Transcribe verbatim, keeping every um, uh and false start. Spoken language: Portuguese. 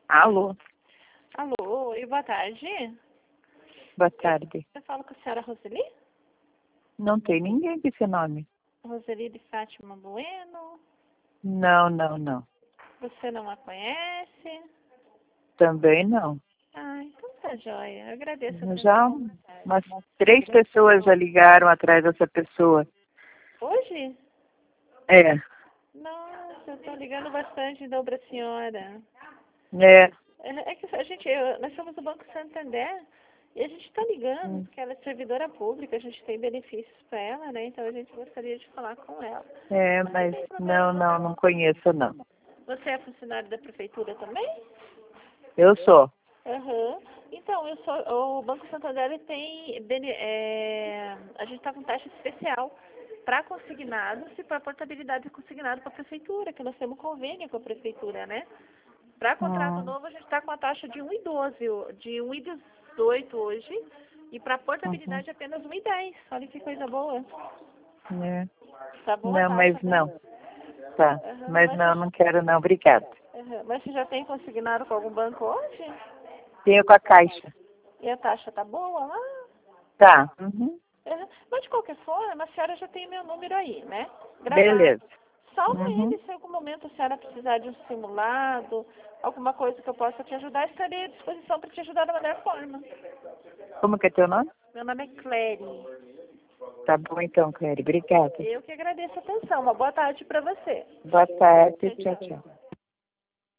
Alô, Alô, e boa tarde. boa tarde. Eu falo com a senhora Roseli? Não tem ninguém com esse nome. Roseli de Fátima Bueno. Não, não, não. Você não a conhece? Também não. Ah, então tá joia. Eu agradeço a Já atenção. umas três pessoas já ligaram atrás dessa pessoa. Hoje? É, Nossa, eu tô ligando bastante então pra senhora. é. É é que a gente, eu- nós somos do Banco Santander e a gente está ligando hum, porque ela é servidora pública, a gente tem benefícios para ela, né? Então a gente gostaria de falar com ela. É, mas não, não, não conheço, não. Você é funcionário da prefeitura também? Eu sou. Aham. Então, eu sou, o Banco Santander ele tem, bene- é, a gente está com taxa especial para consignados e para portabilidade de consignado para a prefeitura, que nós temos convênio com a prefeitura, né? Para contrato Hum, novo, a gente está com a taxa de um e doze, o- de um e dezoito hoje, e para uhum, portabilidade apenas um e dez. Olha que coisa boa. é. Tá boa a Não, taxa, mas né? não. Tá. Aham. Mas Mas, não, você, não quero não. Obrigada. aham. Mas você já tem consignado com algum banco hoje? Tenho com a Caixa. E a taxa tá boa lá? Tá. Uhum. Uhum. Mas de qualquer forma, a senhora já tem meu número aí, né? Gravado. Beleza. Salva Uhum. ele se em algum momento a senhora precisar de um simulado, alguma coisa que eu possa te ajudar, estarei à disposição para te ajudar da melhor forma. Como que é teu nome? Meu nome é Cléry. Tá bom então, Cléry. Obrigada. Eu que agradeço a atenção. Uma boa tarde para você. Boa tarde. Tchau, Tchau, tchau. tchau.